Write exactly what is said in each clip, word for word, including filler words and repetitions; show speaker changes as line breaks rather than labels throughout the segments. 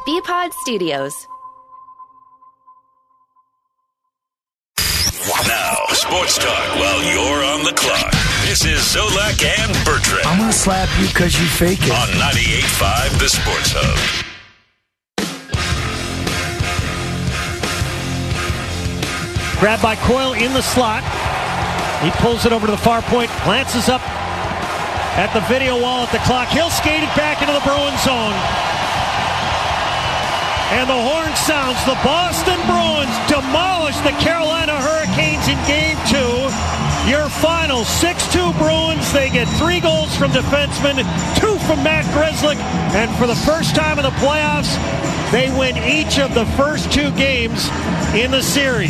B-Pod Studios.
Now, sports talk while you're on the clock. This is Zolak and Bertrand.
I'm going to slap you because you fake it.
On ninety-eight point five, The Sports Hub.
Grabbed by Coyle in the slot. He pulls it over to the far point, glances up at the video wall at the clock. He'll skate it back into the Bruins zone. And the horn sounds. The Boston Bruins demolish the Carolina Hurricanes in game two. Your final six two Bruins. They get three goals from defensemen, two from Matt Grzelcyk. And for the first time in the playoffs, they win each of the first two games in the series.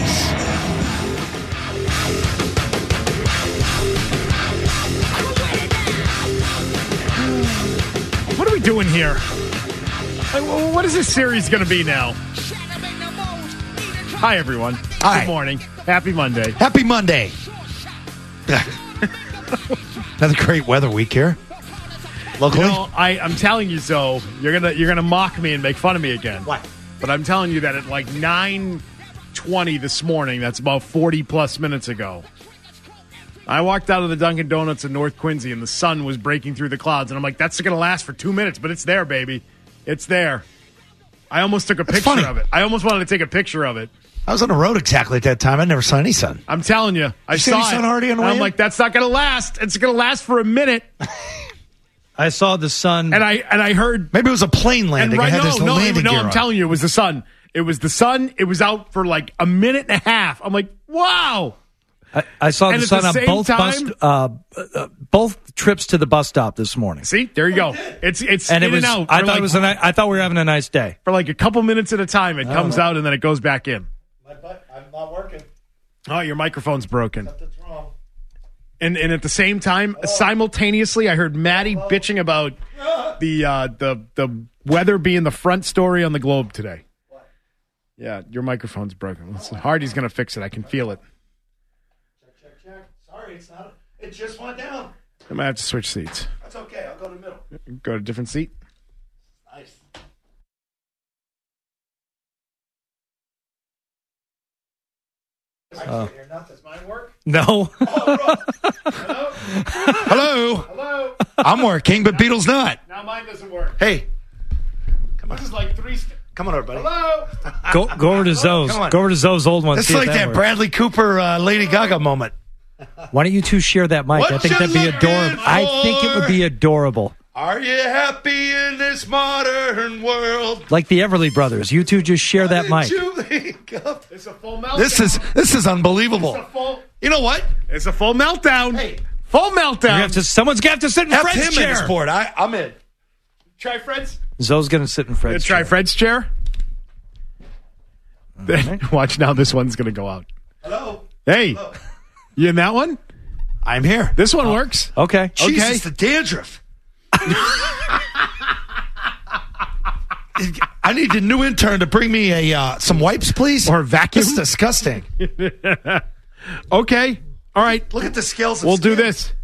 What are we doing here? Like, what is this series going to be now? Hi, everyone.
Hi.
Good morning. Happy Monday.
Happy Monday. Another great weather week here. Locally.
You know, I, I'm telling you, Zoe, you're gonna you're gonna mock me and make fun of me again.
What?
But I'm telling you that at like nine twenty this morning, that's about forty plus minutes ago, I walked out of the Dunkin' Donuts in North Quincy and the sun was breaking through the clouds. And I'm like, that's going to last for two minutes, but it's there, baby. It's there. I almost took a
That's
picture
funny.
of it. I almost wanted to take a picture of it.
I was on the road exactly at that time. I never saw any sun.
I'm telling you. I
You see
saw
any
it.
sun already on the
And
way
I'm
in?
like, that's not going to last. It's going to last for a minute.
I saw the sun.
And I and I heard.
Maybe it was a plane landing.
And right,
I had
no,
this
no,
landing
no,
gear
I'm
on.
telling you, it was the sun. It was the sun. It was out for like a minute and a half. I'm like, wow.
I, I saw
And
the
at
sun
the
on
same
both bus,
time-
uh, uh, both trips to the bus stop this morning.
See, there you go. It's it's
And
in
it was.
and out.
I
for
thought
like,
it was. A ni- I thought we were having a nice day.
for like a couple minutes at a time. It comes out and then it goes back in.
My butt, I'm not working.
Oh, your microphone's broken.
Something's wrong.
And and at the same time, simultaneously, I heard Maddie bitching about the uh, the the weather being the front story on the Globe today.
What?
Yeah, your microphone's broken. Listen, Hardy's gonna fix it. I can feel it.
Check, check, check. Sorry, it's not. It just went down.
I might have to switch seats.
That's okay. I'll go to the middle.
Go to a different seat.
Nice. I can't hear nothing. Does mine work?
No.
Hello?
Hello.
I'm working, but Beatles not.
Now mine doesn't work.
Hey, come on.
This is like three. St-
Come on over, buddy.
Hello.
go go over to Zoe's.
Come on.
Go over to Zoe's old one.
It's
see if
like that
works.
Bradley Cooper, uh, Lady Gaga moment.
Why don't you two share that mic?
What
I think
you
that'd be
looking
adorable. I think it would be adorable.
Are you happy in this modern world?
Like the Everly Brothers. You two just share that mic.
You think of-
It's a full meltdown.
This is this is unbelievable.
It's a full.
You know what?
It's a full meltdown.
Hey.
Full meltdown.
You have to, someone's got to sit in
Have
Fred's
him in
chair.
this board. I, I'm in.
Try Fred's.
Zoe's going to sit in Fred's
Try
chair.
Fred's chair. Then watch now. This one's going to go out.
Hello.
Hey,
Hello.
you in that one?
I'm here.
This one works.
Okay.
Jesus, the dandruff. I need a new intern to bring me a uh, some wipes, please.
Or a vacuum?
This is disgusting.
Okay. All right.
Look at the scales. Of
We'll do
skin.
this.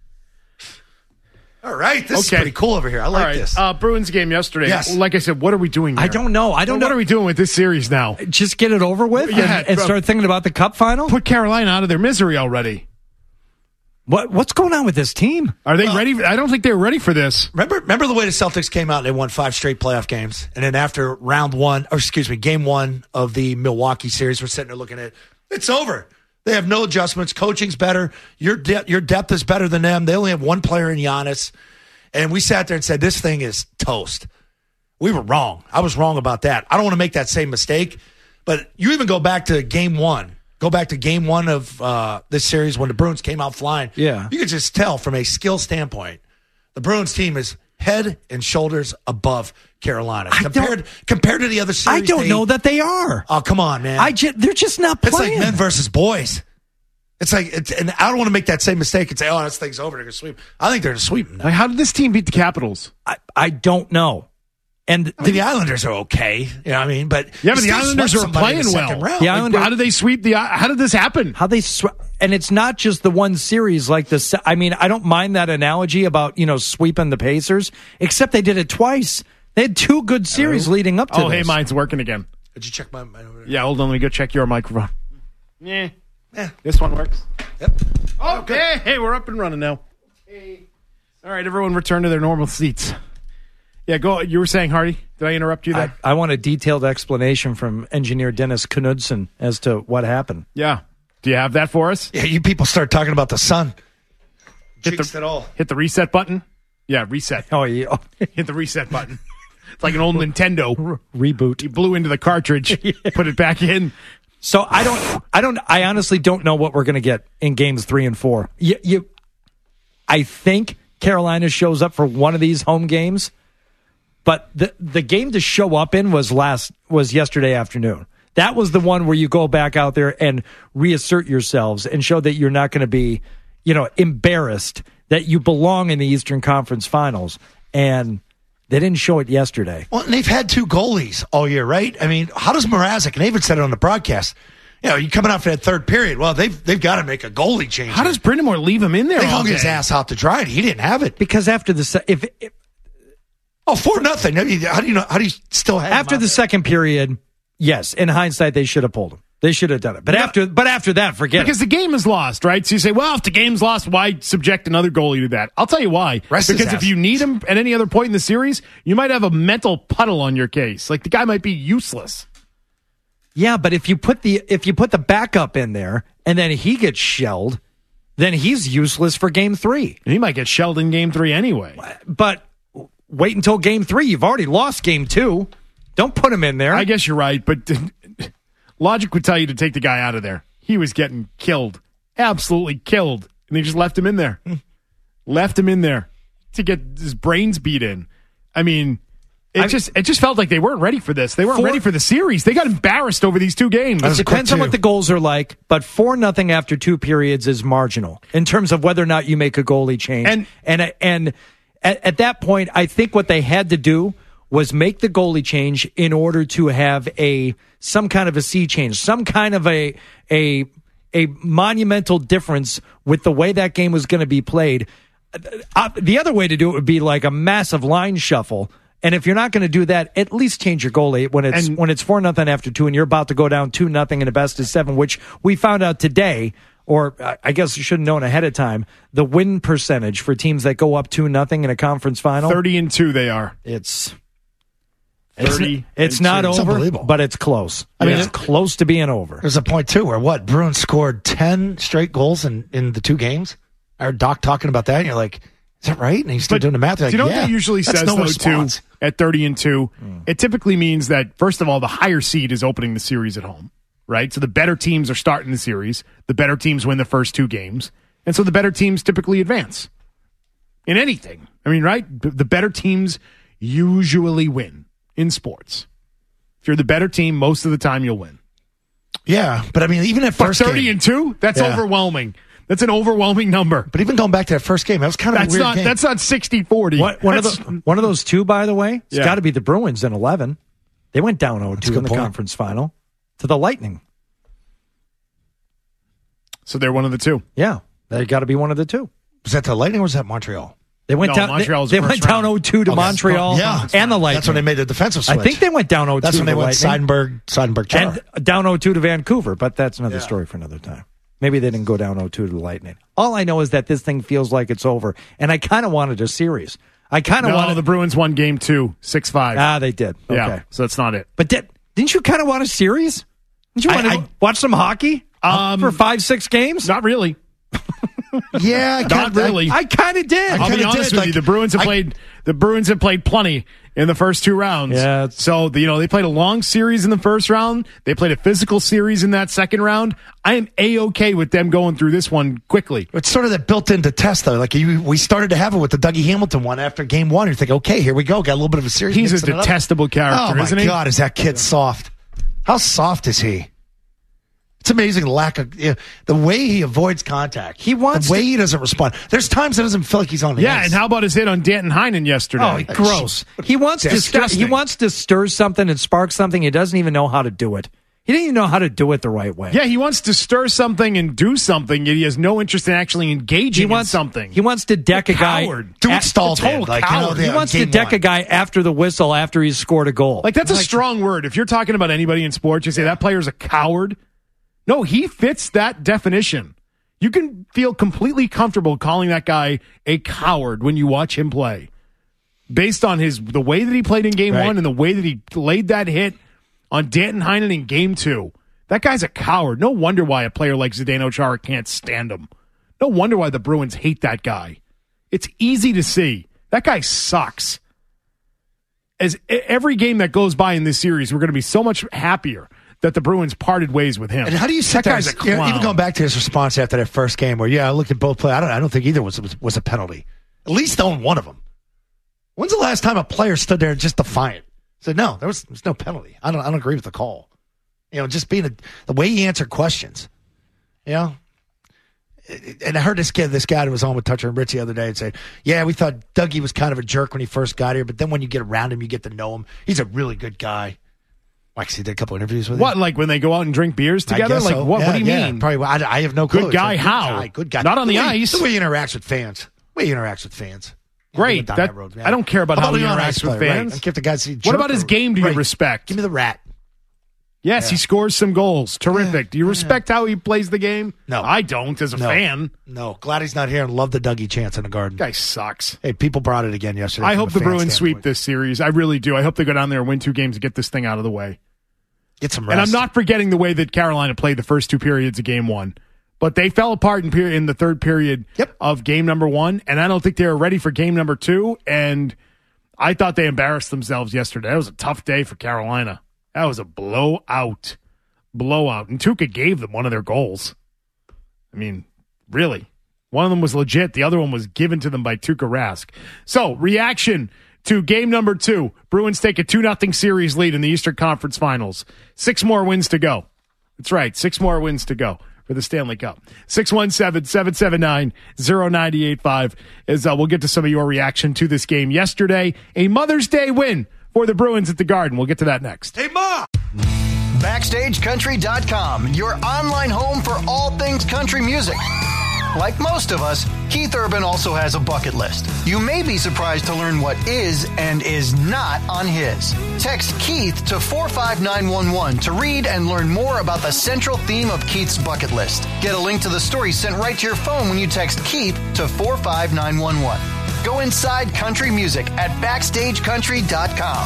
All right. This
Okay.
is pretty cool over here. I like
All right.
this.
Uh, Bruins game yesterday.
Yes.
Like I said, what are we doing there?
I don't know. I don't
What
know.
are we doing with this series now?
Just get it over with
Yeah,
and, and
bro.
start thinking about the Cup final?
Put Carolina out of their misery already.
What What's going on with this team?
Are they ready? I don't think they're ready for this.
Remember, remember the way the Celtics came out and they won five straight playoff games, and then after round one, or excuse me, game one of the Milwaukee series, we're sitting there looking at it. It's over. They have no adjustments. Coaching's better. Your de- your depth is better than them. They only have one player in Giannis, and we sat there and said this thing is toast. We were wrong. I was wrong about that. I don't want to make that same mistake, but you even go back to game one. Go back to game one of uh, this series when the Bruins came out flying.
Yeah.
You could just tell from a skill standpoint, the Bruins team is head and shoulders above Carolina.
I
Compared compared to the other series.
I don't
they-
know that they are.
Oh, come on, man.
I ju- they're just not
it's
playing.
like men versus boys. It's like, it's, and I don't want to make that same mistake and say, oh, this thing's over. They're going to sweep. I think they're going to sweep them.
Like, how did this team beat the Capitals?
I, I don't know. And
I mean, the Islanders are okay. You know what I mean? But
Yeah, but
you
the
still
Islanders
swept
are
somebody in
playing
the
well.
second round.
The
Like,
Islanders-
how did they sweep the? How did this happen?
how they sw- and it's not just the one series like the se- I mean, I don't mind that analogy about, you know, sweeping the Pacers, except they did it twice. They had two good series
Hello?
leading up to
Oh,
this.
hey, mine's working again.
Did you check my? my over there?
Yeah, hold on. Let me go check your microphone. Yeah.
Yeah.
This one works.
Yep.
Okay. Hey, we're up and running now. Hey. All right, everyone return to their normal seats. Yeah, go. You were saying, Hardy? Did I interrupt you there?
I, I want a detailed explanation from engineer Dennis Knudsen as to what happened.
Yeah. Do you have that for us?
Yeah, you people start talking about the sun.
Hit
Jinxed
the,
it all.
hit the reset button. Yeah, reset.
Oh, yeah.
Hit the reset button. It's like an old Nintendo.
Reboot.
You blew into the cartridge, put it back in.
So I don't, I don't, I honestly don't know what we're going to get in games three and four. You, you, I think Carolina shows up for one of these home games, but the the game to show up in was last was yesterday afternoon. That was the one where you go back out there and reassert yourselves and show that you're not going to be, you know, embarrassed, that you belong in the Eastern Conference Finals. And they didn't show it yesterday.
Well, and they've had two goalies all year, right? I mean, how does Mrazek, and they even said it on the broadcast, you know, you coming out for that third period, well, they've they've got to make a goalie change.
How does Brindamore leave him in there
They
all
hung
day?
his ass out to dry, and he didn't have it.
Because after the se- if, if
Oh, four nothing. How do you know? How do you still have him
after
out
the
there?
second period, yes, in hindsight they should have pulled him. They should have done it. But
Yeah.
after but after that, forget
Because
it.
the game is lost, right? So you say, well, if the game's lost, why subject another goalie to that? I'll tell you why.
Rest his
because if
ass.
you need him at any other point in the series, you might have a mental puddle on your case. Like the guy might be useless.
Yeah, but if you put the if you put the backup in there and then he gets shelled, then he's useless for game three.
And he might get shelled in game three anyway.
But wait until game three. You've already lost game two. Don't put him in there.
I guess you're right, but logic would tell you to take the guy out of there. He was getting killed. Absolutely killed. And they just left him in there. left him in there to get his brains beat in. I mean, it
I-
just it just felt like they weren't ready for this. They weren't
For-
ready for the series. They got embarrassed over these two games.
was
It
a quick
depends on
two.
what the goals are like, but four nothing after two periods is marginal in terms of whether or not you make a goalie change.
And-
and and at, at that point, I think what they had to do was make the goalie change in order to have a some kind of a sea change, some kind of a a a monumental difference with the way that game was going to be played. Uh, the other way to do it would be like a massive line shuffle. And if you're not going to do that, at least change your goalie when it's
And-
when it's four nothing after two, and you're about to go down two nothing in a best of seven, which we found out today, or uh, I guess you should have known ahead of time. The win percentage for teams that go up two nothing in a conference final,
thirty and two they are.
it's it's,
thirty
it's
and
not
two.
It's
over,
unbelievable.
but it's close. I
Yeah.
mean, it's close to being over.
There's a point too where what Bruins scored ten straight goals in, in the two games. I heard Doc talking about that, and you're like, "Is that right?" And he's still
But
doing the math. You're
do you know
like,
what
yeah,
that usually
that's
says,
no
though,
response.
too, at thirty and two? It typically means that, first of all, the higher seed is opening the series at home, right? So the better teams are starting the series. The better teams win the first two games. And so the better teams typically advance in anything. I mean, right? B- The better teams usually win in sports. If you're the better team, most of the time you'll win.
Yeah, but I mean, even at
But
first
thirty
game,
and two, that's
Yeah.
overwhelming. That's an overwhelming number.
but even going back to that first game, that was kind of
That's
a weird
not
game.
that's not sixty forty.
What, one of
That's-
the, one of those two, by the way, it's
Yeah.
got to be the Bruins in eleven. They went down oh
a
two
good
in the
point.
conference final to the Lightning.
So they're one of the two.
Yeah, they got to be one of the two.
was that the Lightning or was that Montreal?
They went
No,
down.
Montreal's
They,
the
they
first
went down
round.
oh two to
Okay.
Montreal
Yeah.
and the Lightning.
That's when they made the defensive switch.
I think they went down oh two.
That's
to
when they
the
went
Lightning.
Seidenberg, Seidenberg, Char.
And down oh two to Vancouver, but that's another
Yeah.
story for another time. Maybe they didn't go down oh two to the Lightning. All I know is that this thing feels like it's over, and I kind of wanted a series. I kind of
No,
wanted
the Bruins won game two, six five.
Ah, they did. Okay,
Yeah, so that's not it.
but did, didn't you kind of want a series? Didn't you
I-
want to
I-
watch some hockey
Um,
for five, six games?
Not really.
yeah, I
Not
kinda-
really.
I kind of did.
I'll be
kinda
honest
did,
with you.
like,
The Bruins have
I-
played. The Bruins have played plenty in the first two rounds.
Yeah, it's-
So you know they played a long series in the first round. They played a physical series in that second round. I am a okay with them going through this one quickly.
It's sort of that built-into test, though. Like you, we started to have it with the Dougie Hamilton one after game one. You think, okay, here we go, got a little bit of a series.
He's a
mixing it up.
detestable character,
Oh my
isn't he?
God, is that kid soft? How soft is he? It's amazing the lack of you know, the way he avoids contact.
He wants
the way
to-
he doesn't respond. There's times it doesn't feel like he's on the
Yeah,
ice.
and how about his hit on Danton Heinen yesterday?
Oh, gross. He wants to stir,
Disgusting.
he wants to stir something and spark something. He doesn't even know how to do it. He didn't even know how to do it the right way.
Yeah, he wants to stir something and do something, yet he has no interest in actually engaging
he wants,
in something.
He wants to deck a, a guy.
Do what Stahl did. Like, you know,
he wants to deck
one.
a guy after the whistle, after he's scored a goal.
Like, that's a
like,
strong word. If you're talking about anybody in sports, you say that player's a coward. No, he fits that definition. You can feel completely comfortable calling that guy a coward when you watch him play. Based on his the way that he played in game
right.
one and the way that he laid that hit on Danton Heinen in game two. That guy's a coward. No wonder why a player like Zdeno Chara can't stand him. No wonder why the Bruins hate that guy. It's easy to see. That guy sucks. As every game that goes by in this series, we're going to be so much happier that the Bruins parted ways with him.
And how do you sit
that
there?
Guy's a
You know,
clown.
even going back to his response after that first game, where yeah, I looked at both plays. I don't. I don't think either was was, was a penalty. At least own one of them. When's the last time a player stood there just defiant? Said no, there was, there was no penalty. I don't. I don't agree with the call. You know, just being a, the way he answered questions. You know, and I heard this kid, this guy who was on with Toucher and Rich the other day, and say, "Yeah, we thought Dougie was kind of a jerk when he first got here, but then when you get around him, you get to know him. He's a really good guy." Like, he did a couple interviews with him.
What, like when they go out and drink beers together? Like,
so.
what,
yeah,
what do you
yeah,
mean?
Probably. I, I have no clue.
Good guy,
like,
how?
Good guy. Good guy.
Not on the,
the way,
ice.
The way he interacts with fans. The way he interacts with fans.
Great.
That,
that,
road,
I don't care about how, how he interacts with
player,
fans.
Right. Give the guys a
what about his game do you
right.
respect?
Give me the rat.
Yes, yeah. He scores some goals. Terrific.
Yeah.
Do you respect yeah. how he plays the game?
No.
I don't as a
no.
fan.
No. Glad he's not here and love the Dougie chance in the Garden.
Guy sucks.
Hey, people brought it again yesterday.
I hope the Bruins
standpoint.
sweep this series. I really do. I hope they go down there and win two games and get this thing out of the way.
Get some rest.
And I'm not forgetting the way that Carolina played the first two periods of game one. But they fell apart in, period, in the third period
yep.
of game number one, and I don't think they were ready for game number two, and I thought they embarrassed themselves yesterday. That was a tough day for Carolina. That was a blowout. Blowout. And Tuukka gave them one of their goals. I mean, really. One of them was legit. The other one was given to them by Tuukka Rask. So, reaction to game number two. Bruins take a two nothing series lead in the Eastern Conference Finals. Six more wins to go. That's right. Six more wins to go for the Stanley Cup. six one seven, seven seven nine, zero nine eight five is uh, we'll get to some of your reaction to this game yesterday. A Mother's Day win for the Bruins at the Garden. We'll get to that next.
Hey, Ma!
Backstage Country dot com, your online home for all things country music. Like most of us, Keith Urban also has a bucket list. You may be surprised to learn what is and is not on his. Text Keith to four five nine one one to read and learn more about the central theme of Keith's bucket list. Get a link to the story sent right to your phone when you text Keith to four five nine one one. Go inside country music at backstage country dot com.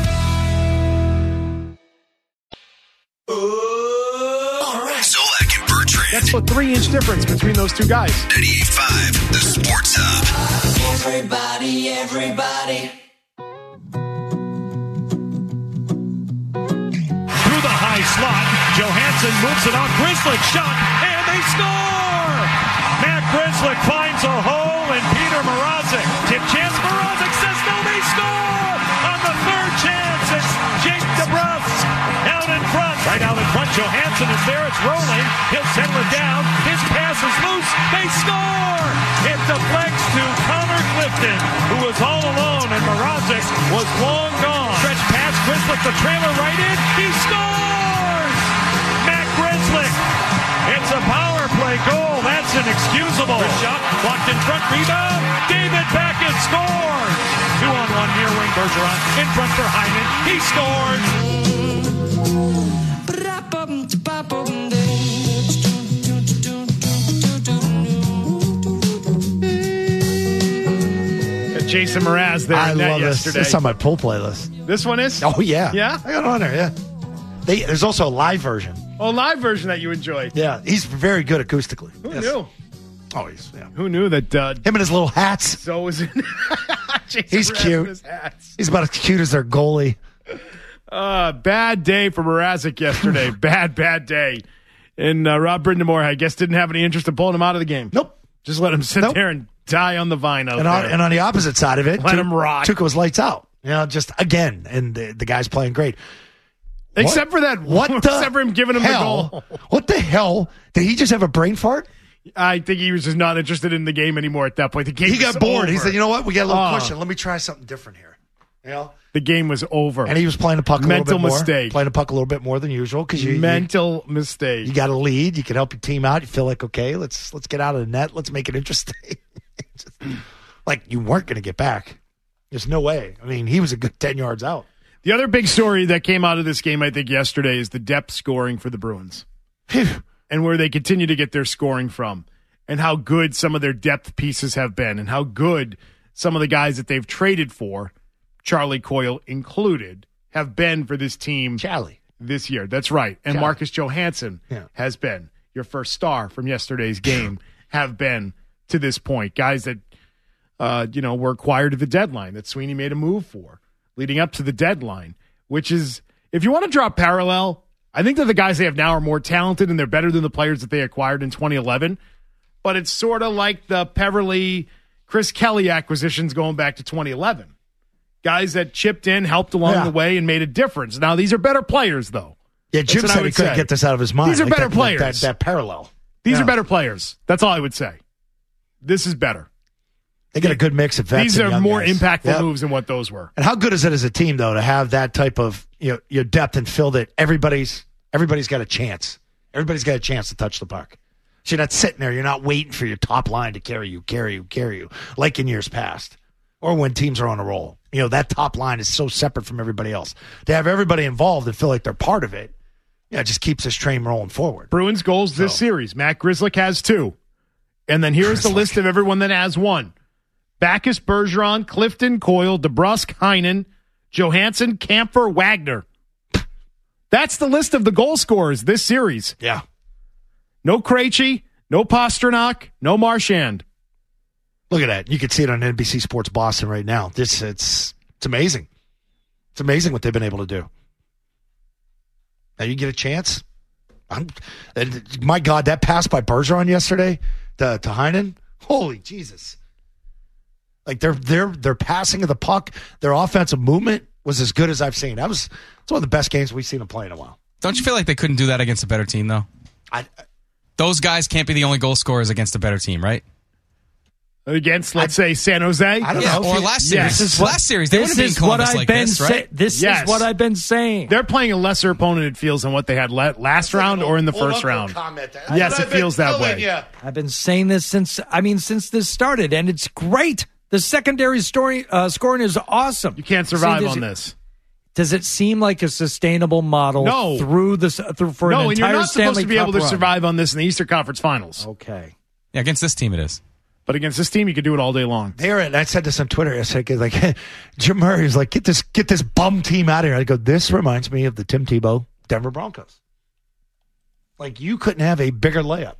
Zolak and Bertrand.
That's a three-inch difference between those two guys.
ninety-eight point five, the Sports Hub.
Everybody, everybody.
Through the high slot, Johansson moves it off. Grzelcyk shot, and they score! Matt Grzelcyk finds a hole, and Peter Mrazek. Tip chance, Mrazek says no, they score! On the third chance, it's Jake DeBrusk out in front. Right out in front, Johansson is there, it's rolling. He'll settle it down. His pass is loose. They score! It deflects to Connor Clifton, who was all alone, and Mrazek was long gone. Stretch pass, Grzelcyk, the trailer right in. He scores! Matt Grzelcyk. It's a power play goal. That's inexcusable. Good shot, blocked in front, rebound. David Backes scores. Two on one near wing, Bergeron in front for Heinen. He scores.
Jason Mraz there
I
in net
love this.
yesterday.
This is on my pull playlist.
This one is?
Oh, yeah.
Yeah?
I got it on there, yeah. They, there's also a live version.
Oh, live version that you enjoyed.
Yeah, he's very good acoustically.
Who
Yes.
knew?
Oh, he's, yeah.
Who knew that uh,
Him and his little hats.
so was in Jason
He's
Mraz
cute.
with his hats.
He's about as cute as their goalie.
Uh, bad day for Mrazek yesterday. bad, bad day. And uh, Rob Brindamore, I guess, didn't have any interest in pulling him out of the game.
Nope.
Just let him sit
Nope.
there and die on the vine out
And on,
there.
and on the opposite side of it,
Let him rock.
Tuukka was lights out. You know, just again, and the, the guy's playing great.
Except for that,
What the
except for him giving him
hell?
the goal.
What the hell? Did he just have a brain fart?
I think he was just not interested in the game anymore at that point. The game
He got
was
bored.
over.
He said, "You know what? We got a little
Oh.
cushion. Let me try something different here." You know?
The game was over.
And he was playing the puck a
Mental
little bit more.
mistake.
Playing the puck a little bit more than usual because you
Mental
you,
mistake.
You got a lead. You can help your team out. You feel like, okay, let's let's get out of the net. Let's make it interesting. Just, like you weren't going to get back. There's no way. I mean, he was a good ten yards out.
The other big story that came out of this game, I think, yesterday is the depth scoring for the Bruins and where they continue to get their scoring from and how good some of their depth pieces have been and how good some of the guys that they've traded for, Charlie Coyle included, have been for this team
Charlie.
this year. That's right. And
Charlie.
Marcus Johansson
yeah.
has been your first star from yesterday's game, have been to this point. Guys that, uh, you know, were acquired at the deadline that Sweeney made a move for leading up to the deadline, which is, if you want to draw a parallel, I think that the guys they have now are more talented and they're better than the players that they acquired in twenty eleven. But it's sort of like the Peverly, Chris Kelly acquisitions going back to twenty eleven. Guys that chipped in, helped along
yeah.
the way, and made a difference. Now, these are better players, though.
Yeah, Jim
That's
said he couldn't
say.
get this out of his mind.
These are
like
better
that,
players.
That, that, that parallel.
These
yeah.
are better players. That's all I would say. This is better.
They got a good mix of vets.
These
and
are
young
more
guys.
impactful
Yep.
moves than what those were.
And how good is it as a team, though, to have that type of you know your depth and feel that everybody's everybody's got a chance. Everybody's got a chance to touch the puck. So you're not sitting there. You're not waiting for your top line to carry you, carry you, carry you, like in years past, or when teams are on a roll. You know that top line is so separate from everybody else. To have everybody involved and feel like they're part of it, yeah, it just keeps this train rolling forward.
Bruins goals this
So.
series. Matt Grzelcyk has two. And then here's the
Grzelcyk.
list of everyone that has one. Backus, Bergeron, Clifton, Coyle, DeBrusk, Heinen, Johansson, Kampfer, Wagner. That's the list of the goal scorers this series.
Yeah.
No Krejci, no Pasternak, no Marchand.
Look at that. You can see it on N B C Sports Boston right now. This it's it's amazing. It's amazing what they've been able to do. Now you get a chance. I'm, and my God, that pass by Bergeron yesterday to, to Heinen. Holy Jesus. Like their their their passing of the puck, their offensive movement was as good as I've seen. That was it's one of the best games we've seen them play in a while.
Don't you feel like they couldn't do that against a better team, though?
I,
Those guys can't be the only goal scorers against a better team, right?
Against, let's say, San Jose?
I don't
Yeah,
know.
or last series.
Yes.
This is what, last series, they would
This
have been
is what
Columbus
I've
like
been
this,
sa-
right?
This
Yes.
is what I've been saying.
They're playing a lesser opponent, it feels, than what they had la- last round or in the first round. Yes, it feels that way.
I've been saying this since I mean since this started, and it's great. The secondary story uh, scoring is awesome.
You can't survive
See, does
on
it-
this.
Does it seem like a sustainable model
No.
through this through for
No,
an
and you're
entire
not supposed
Stanley
to be
Cup
able to
run?
survive on this in the Eastern Conference Finals.
Okay.
Yeah, against this team it is.
But against this team, you could do it all day long.
There, and I said this on Twitter yesterday. Like Jim Murray was like, "Get this, get this bum team out of here." I go, "This reminds me of the Tim Tebow Denver Broncos." Like you couldn't have a bigger layup.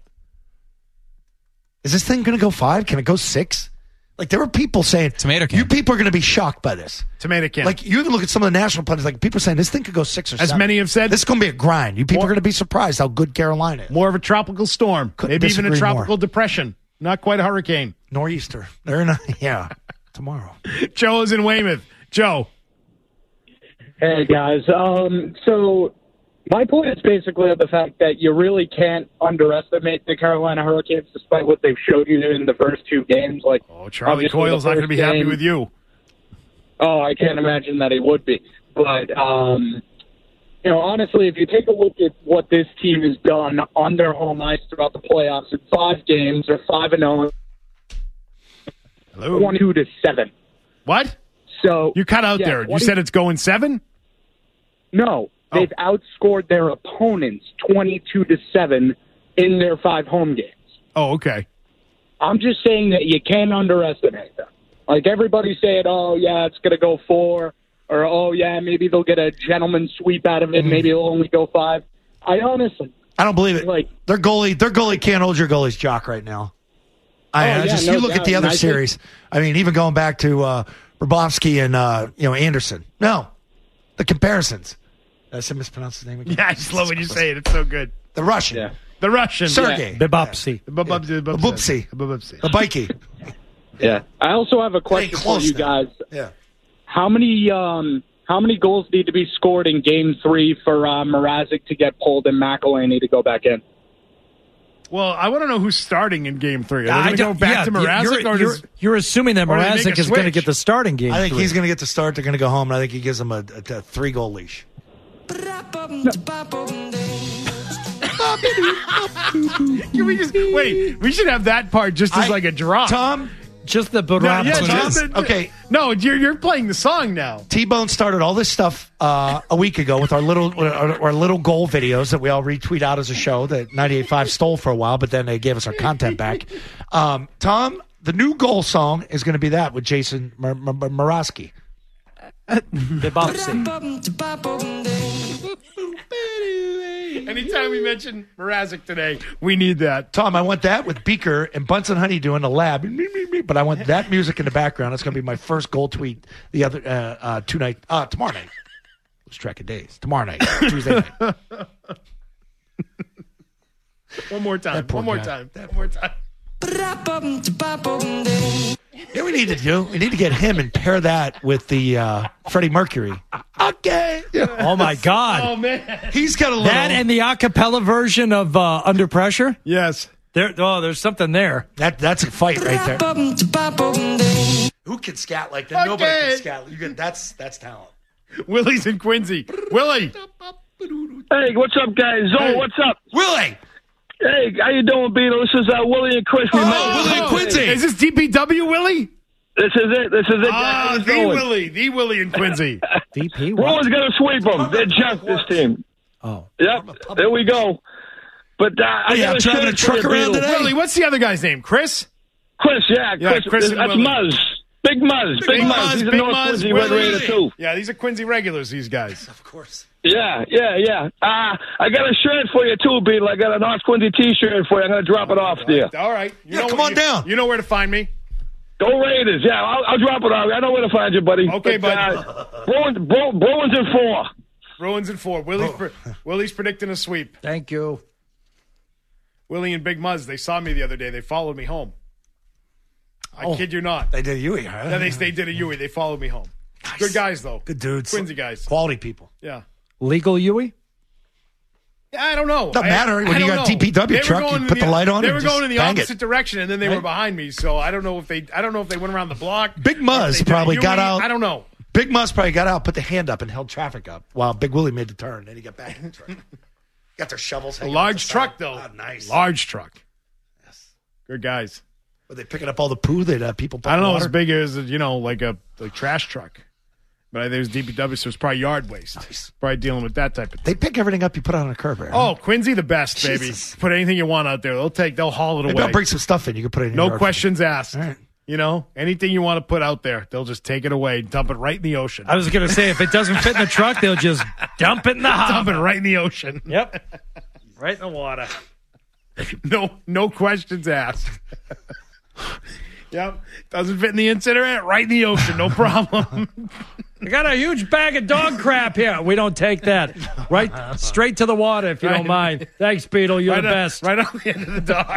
Is this thing going to go five? Can it go six? Like there were people saying,
Tomato can.
You people are going to be shocked by this.
Tomato can.
Like you even look at some of the national players. Like people are saying this thing could go six or
As
seven.
many have said.
This is going to be a grind. You people
More-
are going to be surprised how good Carolina is.
More of a tropical storm.
Couldn't
Maybe even a
disagree
tropical
more.
depression. Not quite a hurricane.
Nor'easter. They're not. Yeah, tomorrow.
Joe is in Weymouth. Joe.
Hey, guys. Um, so my point is basically the fact that you really can't underestimate the Carolina Hurricanes despite what they've showed you in the first two games. Like,
Oh, Charlie
obviously
Coyle's
the
not going to be
first
happy
game-
with you.
Oh, I can't imagine that he would be. But, um, you know, honestly, if you take a look at what this team has done on their home ice throughout the playoffs in five games, they're five and zero,
Hello.
twenty-two to seven.
What?
So
You cut out
yeah,
there. You
twenty
said it's going seven?
No,
Oh.
they've outscored their opponents twenty-two to seven in their five home games.
Oh, okay.
I'm just saying that you can't underestimate them. Like everybody said, oh yeah, it's gonna go four, or oh yeah, maybe they'll get a gentleman sweep out of it. Maybe it'll only go five. I honestly,
I don't believe it.
Like-
their goalie, their goalie can't hold your goalie's jock right now. I,
Oh,
I
yeah,
just
no
you look at
doubt.
the
And
other
I think-
series. I mean, even going back to uh, Bobrovsky and uh, you know Anderson. No, the comparisons. Did I say mispronounce his name again?
Yeah, I just love when you say it. It's so good.
The Russian,
yeah.
The Russian.
Sergey,
Bibopsy.
The Bububsy.
the Boopsy,
Bububsy.
the Bikey.
Yeah. I also have a question for
close
you
now.
guys.
Yeah.
How many um how many goals need to be scored in Game Three for uh, Mrazek to get pulled and McElhinney to go back in?
Well, I want to know who's starting in Game Three. Are they
I
going to go
don't-
back
yeah,
to Mrazek?
You're,
or
you're,
does,
you're assuming that
or do they make
Mrazek
a
is going to
switch?
get the starting game.
I think
three.
he's going to get the start. They're going to go home, and I think he gives them a, a, a three-goal leash.
Can we just wait? We should have that part just as
I-
like a drop.
Tom,
just the
No,
Barab.
yeah,
Tom,
just-
okay.
No, you're you're playing the song now.
T-Bone started all this stuff uh, a week ago with our little our, our little goal videos that we all retweet out as a show that ninety-eight point five stole for a while, but then they gave us our content back. Um, Tom, the new goal song is going to be that with Jason Mar- Mar- Mar- Morosky.
Anytime we mention Mrazek today, we need that.
Tom, I want that with Beaker and Bunsen Honey doing the lab, but I want that music in the background. It's going to be my first goal tweet the other uh, uh, two night uh, tomorrow night. Lose track of days. Tomorrow night, Tuesday night.
One more time.
That poor
One more
guy.
time.
That
One more time.
Yeah, we need to do. We need to get him and pair that with the uh, Freddie Mercury. Okay.
Oh my God!
Oh man.
He's got a little.
That and the a cappella version of uh, Under Pressure.
Yes.
There, oh, there's something there.
that that's a fight right there. Who can scat like that? Nobody
Okay.
can scat. You can, that's that's talent.
Willie's in Quincy. Willie.
Hey, what's up, guys? Zoe,
Hey.
what's up?
Willie.
Hey, how you doing, Beetle? This is uh, Willie and Chris. We
Oh,
met-
Willie and Quincy.
Is this D P W Willie?
This is it. This is it.
Ah,
How you
the
doing?
Willie. The Willie in Quincy.
V P.
Bruins going to sweep them. They're junk, this team.
Oh,
Yep. There we go. But uh, I
Yeah,
got
I'm
a
driving
shirt
a truck
for you,
around
Beetle.
today.
Willie, what's the other guy's name? Chris?
Chris, yeah.
Yeah,
Chris.
Chris and
That's
Willie.
Muzz. Big Muzz. Big, Muzz. He's a
Big
North
Muzz,
Quincy
Willie.
Red Raider, too.
Yeah, these are Quincy regulars, these guys.
Of course.
Yeah, yeah, yeah. Uh, I got a shirt for you, too, Beetle. I got a North Quincy T-shirt for you. I'm going to drop it off there.
All right. You
Yeah,
know
come
where-
on
you-
down.
You know where to find me.
Go Raiders. Yeah, I'll, I'll drop it off. I know where to find you, buddy.
Okay,
but,
bud.
Uh, Bruins, Bru- Bruins in four.
Bruins in four. Willie's,
Oh.
pre- Willie's predicting a sweep.
thank you.
Willie and Big Muzz, they saw me the other day. They followed me home. I
Oh.
kid you not.
They did you, huh?
Then they, they did a Yui. They followed me home. Good guys, though.
Good dudes.
Quincy guys.
Quality people.
Yeah.
Legal Yui.
Yeah, I don't know.
Doesn't
I-
matter. When
I
you
don't
got
know.
D P W
They were
truck,
going
you
in
put the light on
They
and
were
just
going in the
bang
opposite
it.
direction, and then they were
Right.
behind me. So I don't know if they. I don't know if they went around the block.
Big
or if
Muzz
they did a
probably got
Yui.
out.
I don't know.
Big Muzz probably got out, put the hand up, and held traffic up while Big Willie made the turn. Then he got back in the truck. Got their shovels.
A
hanging
large
off the
truck,
side.
though.
Oh, nice.
Large truck. Yes. Good guys.
Were they picking up all the poo that uh, people put
I don't
in
know
water?
as big as you know, like a like trash truck. But there's D P W, so it's probably yard waste.
Nice.
Probably dealing with that type of thing.
They pick everything up you put on a curb. Right?
Oh, Quincy, the best, baby.
Jesus.
Put anything you want out there. They'll take. They'll haul it
Maybe
away.
I'll bring some stuff in. You can put it in your
No
yard.
questions asked.
All right.
You know, anything you want to put out there, they'll just take it away, dump it right in the ocean.
I was going to say, if it doesn't fit in the truck, they'll just dump it in the
dump it
hopper.
right in the ocean.
Yep. Right in the water.
No, no questions asked. Yep. Doesn't fit in the incinerator, right in the ocean. No problem.
We got a huge bag of dog crap here. We don't take that. Right straight to the water, if you
Right.
don't mind. Thanks, Beetle. You're
right
the
on,
best.
Right on the end of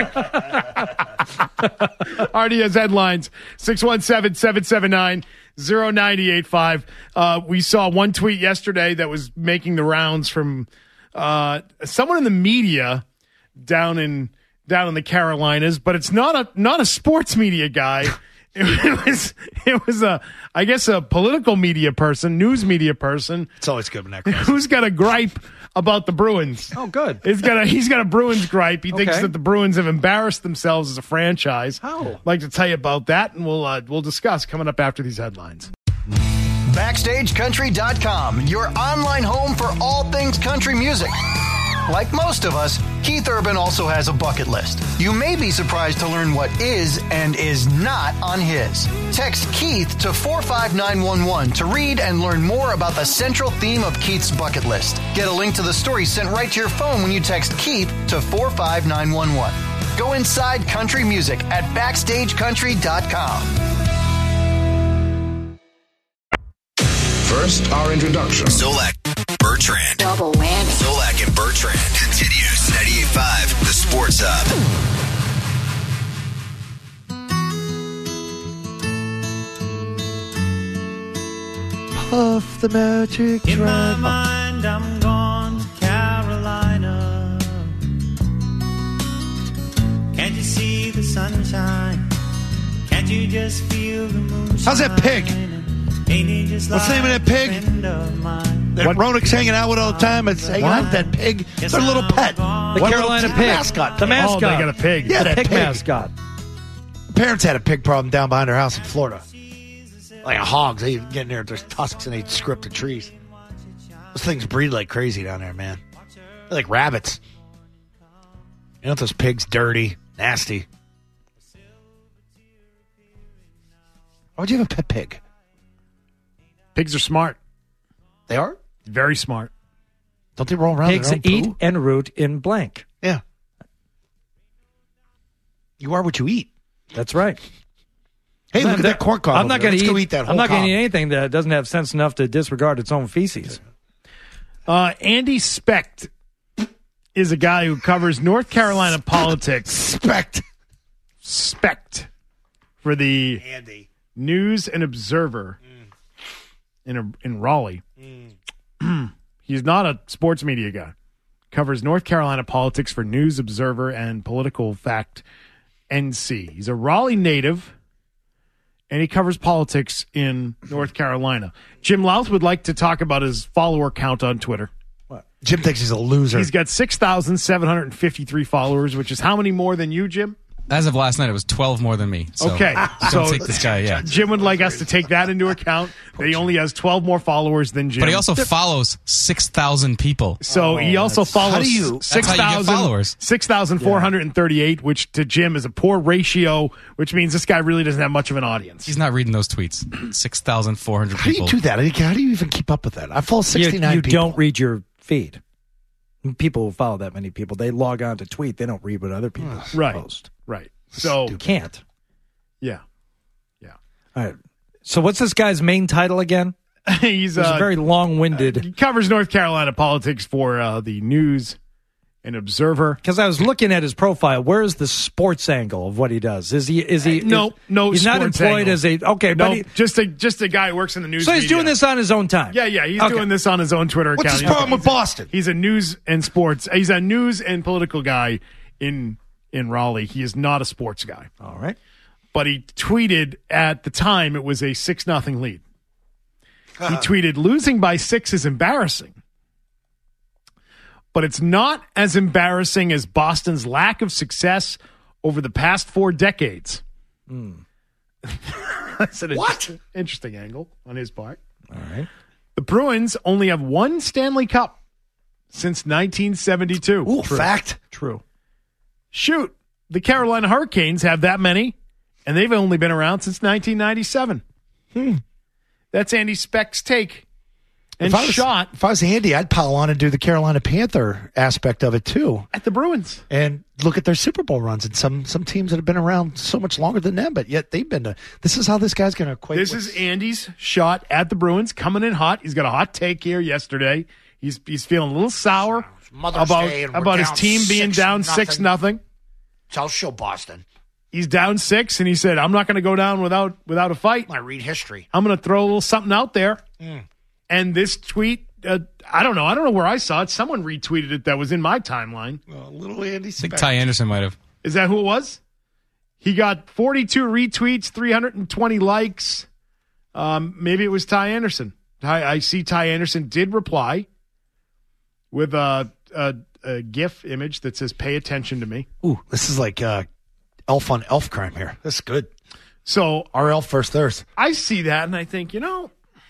the dock. R D S headlines, six one seven, seven seven nine, zero nine eight five. Uh, we saw one tweet yesterday that was making the rounds from uh, someone in the media down in down in the Carolinas, but it's not a not a sports media guy. It was it was a I guess a political media person, news media person.
It's always good when that goes.
Who's got a gripe about the Bruins?
Oh, good.
He's got a he's got a Bruins gripe. He thinks
Okay.
that the Bruins have embarrassed themselves as a franchise.
How?
I'd like to tell you about that, and we'll uh, we'll discuss coming up after these headlines.
Backstage Country dot com, your online home for all things country music. Like most of us, Keith Urban also has a bucket list. You may be surprised to learn what is and is not on his. Text Keith to four five nine one one to read and learn more about the central theme of Keith's bucket list. Get a link to the story sent right to your phone when you text Keith to four five nine one one. Go inside country music at backstage country dot com.
First, our introduction.
Zolak, Bertrand.
Double whammy.
Zolak and Bertrand. Continues ninety-eight point five, the Sports Hub.
Puff the magic
In my
dragon.
mind, I'm gone to Carolina.
sunshine. Can't you just feel the moonshine?
How's that pig? What's the name of that pig? That
What?
Ronek's hanging out with all the time. It's hanging out with that pig. It's their little pet.
The
What
Carolina
little
pig.
mascot.
The mascot.
Oh, they got a pig.
Yeah,
the
that
pig,
pig.
mascot.
Parents had a pig problem down behind their house in Florida. Like hogs, they get in there with their tusks and they scrape the trees. Those things breed like crazy down there, man. They're like rabbits. You know, those pigs dirty, nasty. Why would you have a pet pig?
Pigs are smart.
They are?
Very smart.
Don't they roll around
Pigs
their own
eat
poo?
and root in blank.
Yeah. You are what you eat.
That's right.
Hey, look at that corn cob.
I'm not going to
Let's
eat,
go eat that whole
I'm not going
cob.
to eat anything that doesn't have sense enough to disregard its own feces.
Uh, Andy Specht is a guy who covers North Carolina politics.
Specht.
Specht for the
Andy.
News and Observer
Mm.
in a, in Raleigh. Mm. He's not a sports media guy. Covers North Carolina politics for News, Observer, and Political Fact N C. He's a Raleigh native, and he covers politics in North Carolina. Jim Louth would like to talk about his follower count on Twitter.
What? Jim thinks he's a loser.
He's got six thousand seven hundred fifty-three followers, which is how many more than you, Jim?
As of last night, it was twelve more than me. So
Okay,
don't
so
take this guy, yeah.
Jim would like us to take that into account. That he only has twelve more followers than Jim.
But he also follows six thousand people.
So
Oh,
he also
that's-
follows
how do you-
six
That's how you get
thousand
followers.
six thousand four hundred thirty-eight, which to Jim is a poor ratio, which means this guy really doesn't have much of an audience.
He's not reading those tweets. six thousand four hundred
How do
people.
you do that? I mean, How do you even keep up with that? I follow
You,
sixty-nine
you
people.
don't read your feed. People who follow that many people, they log on to tweet. They don't read what other people
Right.
post.
Right. So,
You can't.
yeah.
All right. So what's this guy's main title again?
He's
It's
uh,
very long-winded.
he covers North Carolina politics for uh, the News and Observer.
Because I was looking at his profile. Where is the sports angle of what he does? Is he? Is he?
No,
is-
no
He's not
sports
employed
angle.
as a. Okay,
No,
but he,
just a just a guy who works in the news.
so he's
media.
doing this on his own time.
Yeah, yeah, he's
Okay.
doing this on his own Twitter
What's
account.
his problem with Boston?
He's a news and sports. He's a news and political guy in in Raleigh. He is not a sports guy.
All right.
But he tweeted at the time it was a six nothing lead. He tweeted, "Losing by six is embarrassing, but it's not as embarrassing as Boston's lack of success over the past four decades."
Mm.
That's an
What?
interesting, interesting angle on his part.
All right.
The Bruins only have one Stanley Cup since nineteen seventy-two.
Ooh, fact.
True.
Shoot, the Carolina Hurricanes have that many, and they've only been around since nineteen ninety-seven.
Hmm.
That's Andy Speck's take. And
If I was,
shot
if I was Andy, I'd pile on and do the Carolina Panther aspect of it too,
at the Bruins.
and look at their Super Bowl runs and some some teams that have been around so much longer than them, but yet they've been to. This is how this guy's going to equate.
This
with-
is Andy's shot at the Bruins, coming in hot. He's got a hot take here yesterday. He's he's feeling a little sour
Mother's
about,
Day and we're
about his
down
team being
six
down
nothing.
six nothing.
So I'll show Boston.
He's down six, and he said, "I'm not going to go down without without a fight.
I read history.
I'm going to throw a little something out there."
Mm.
And this tweet, uh, I don't know. I don't know where I saw it. Someone retweeted it that was in my timeline.
Oh, little Andy
I think Ty Anderson might have.
Is that who it was? He got forty-two retweets, three hundred twenty likes. Um, maybe it was Ty Anderson. Ty, I see Ty Anderson did reply with a, a, a GIF image that says, "Pay attention to me."
Ooh, this is like uh, elf on elf crime here. This is good.
So
Our elf first thirst.
I see that and I think, you know,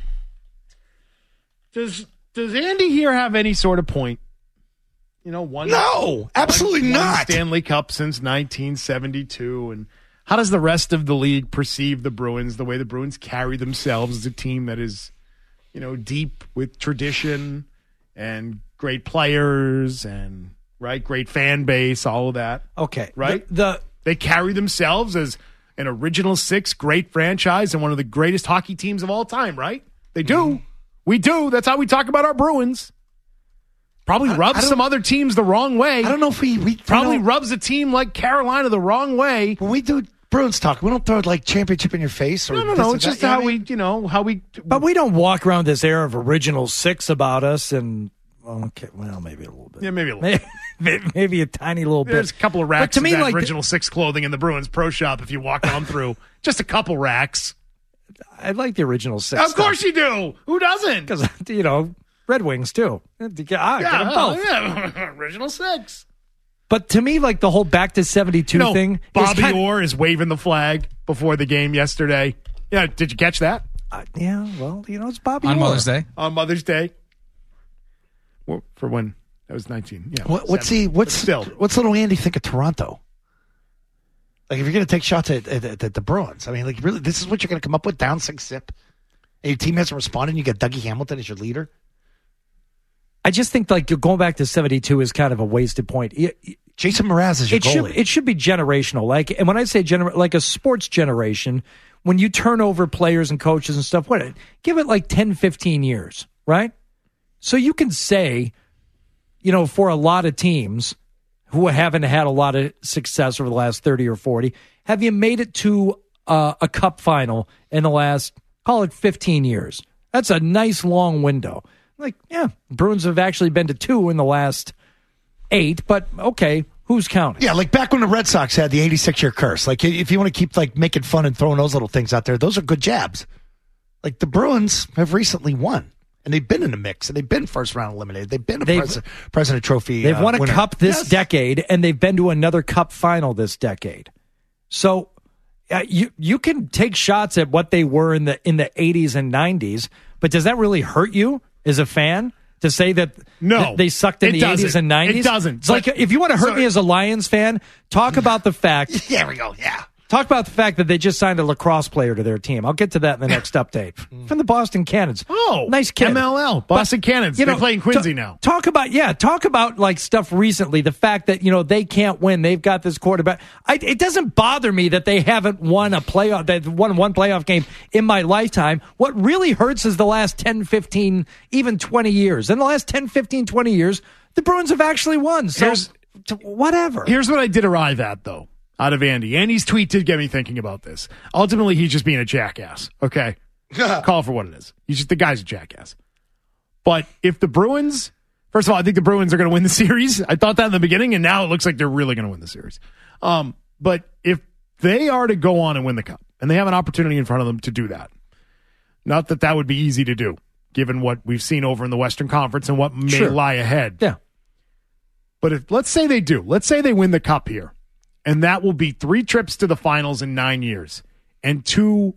does does Andy here have any sort of point? You know, one
No, absolutely
one,
not.
One Stanley Cup since nineteen seventy-two, and how does the rest of the league perceive the Bruins? The way the Bruins carry themselves as a team that is, you know, deep with tradition and great players and right, great fan base, all of that.
Okay.
Right?
The, the
They carry themselves as an original six, great franchise, and one of the greatest hockey teams of all time, right? They do.
Mm-hmm.
We do. That's how we talk about our Bruins. Probably
I-
rubs
I don't-
some other teams the wrong way.
I don't know if we we
Probably
we don't-
rubs a team like Carolina the wrong way.
when we do Bruins talk, we don't throw like championship in your face. Or
No, no,
this
no.
or
It's
that,
just
you know
how
what I
we,
mean?
you know, how we.
but we don't walk around this air of original six about us and Okay, well, maybe a little bit.
Yeah, maybe a little
maybe,
bit.
maybe a tiny little bit.
There's a couple of racks
to me,
of that
like
original the, six clothing in the Bruins Pro Shop if you walk on through. Just a couple racks.
I like the original six.
Of course you do. Who doesn't?
Because, you know, Red Wings, too. Ah,
yeah,
get them both.
yeah. Original six.
But to me, like the whole back to seventy-two
you know,
thing.
Bobby
is kind
Orr is waving the flag before the game yesterday. Yeah, did you catch that?
Uh, yeah, well, you know, it's Bobby
On
Orr.
Mother's Day.
On Mother's Day. Well, for when that was nineteen. Yeah.
What, what's he? What's
still?
What's little Andy think of Toronto? Like, if you're going to take shots at, at, at the Bruins, I mean, like, really, this is what you're going to come up with? Down six zip, and your team hasn't responded. And you get Dougie Hamilton as your leader.
I just think like going back to seventy-two is kind of a wasted point. It,
Jason Mraz is your
it
goalie.
should it should be generational. Like, and when I say gener- like a sports generation, when you turn over players and coaches and stuff, what give it like ten, fifteen years, right? So you can say, you know, for a lot of teams who haven't had a lot of success over the last thirty or forty, have you made it to uh, a cup final in the last, call it fifteen years? That's a nice long window. Like, yeah, Bruins have actually been to two in the last eight, but okay, who's counting?
Yeah, like back when the Red Sox had the eighty-six year curse. Like, if you want to keep like making fun and throwing those little things out there, those are good jabs. Like, the Bruins have recently won, and they've been in the mix, and they've been first round eliminated. They've been a
They've-
pres- President Trophy.
They've
uh,
won a
winner.
cup this
Yes.
decade, and they've been to another cup final this decade. So uh, you you can take shots at what they were in the in the eighties and nineties, but does that really hurt you as a fan to say that
No,
th- they sucked in
it
the eighties
doesn't.
and nineties?
It doesn't.
It's like
But-
if you want to hurt
so-
me as a Lions fan, talk about the fact.
There we go. Yeah.
Talk about the fact that they just signed a lacrosse player to their team. I'll get to that in the next update. From the Boston Cannons.
Oh,
nice kid.
M L L, Boston
But,
Cannons.
you
They're
know,
playing Quincy
ta-
now.
Talk about, yeah, talk about like stuff recently. The fact that, you know, they can't win. They've got this quarterback. I, it doesn't bother me that they haven't won a playoff, they've won one playoff game in my lifetime. What really hurts is the last ten, fifteen, even twenty years. In the last ten, fifteen, twenty years, the Bruins have actually won. So,
Here's-
t- whatever.
Here's what I did arrive at, though, out of Andy. Andy's tweet did get me thinking about this. Ultimately, he's just being a jackass, okay? Call it for what it is. He's just, the guy's a jackass. But if the Bruins, first of all, I think the Bruins are going to win the series. I thought that in the beginning, and now it looks like they're really going to win the series. Um, but if they are to go on and win the Cup, and they have an opportunity in front of them to do that, not that that would be easy to do, given what we've seen over in the Western Conference and what may
Sure.
lie ahead.
Yeah.
But if let's say they do, let's say they win the Cup here, and that will be three trips to the finals in nine years and two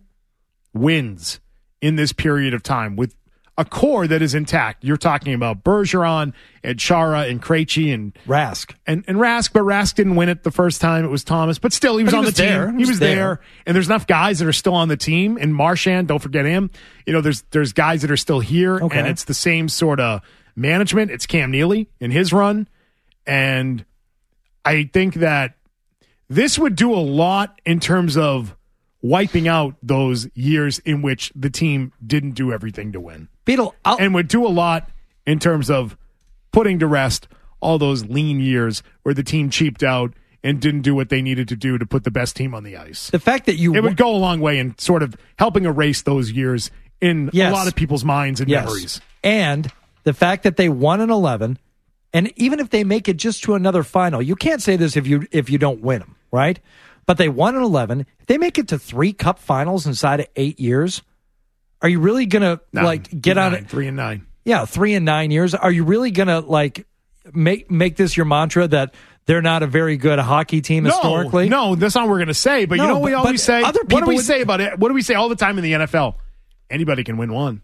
wins in this period of time with a core that is intact. You're talking about Bergeron and Chara and Krejci and
Rask.
and, and Rask, but Rask didn't win it the first time. It was Thomas, but still he was
But he
on
was
the
there.
team.
He
He
was
was there.
there.
And there's enough guys that are still on the team. And Marchand, don't forget him. You know, there's there's guys that are still here,
Okay.
and it's the same sort of management. It's Cam Neely in his run. And I think that this would do a lot in terms of wiping out those years in which the team didn't do everything to win.
Beetle, I'll,
And would do a lot in terms of putting to rest all those lean years where the team cheaped out and didn't do what they needed to do to put the best team on the ice.
the fact that you
It would go a long way in sort of helping erase those years in
Yes.
a lot of people's minds and
Yes.
memories.
And the fact that they won an eleven, and even if they make it just to another final, you can't say this if you if you don't win them, right? But they won an eleven. If they make it to three cup finals inside of eight years, are you really gonna
Nine.
like get on
Nine,
it?
Three and nine.
Yeah, three and nine years. Are you really gonna like make make this your mantra that they're not a very good hockey team historically?
No, that's not what we're going to say. But
No,
you know what we
but-
always
but
say?
other
What do
people
we
would-
say about it? What do we say all the time in the N F L? Anybody can win one.